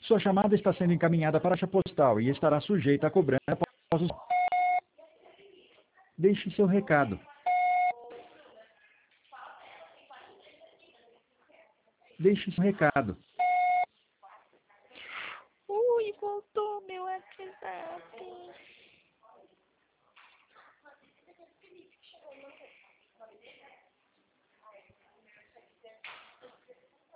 Sua chamada está sendo encaminhada para a caixa postal e estará sujeita a cobrança após os... Deixe seu recado. Deixe seu recado.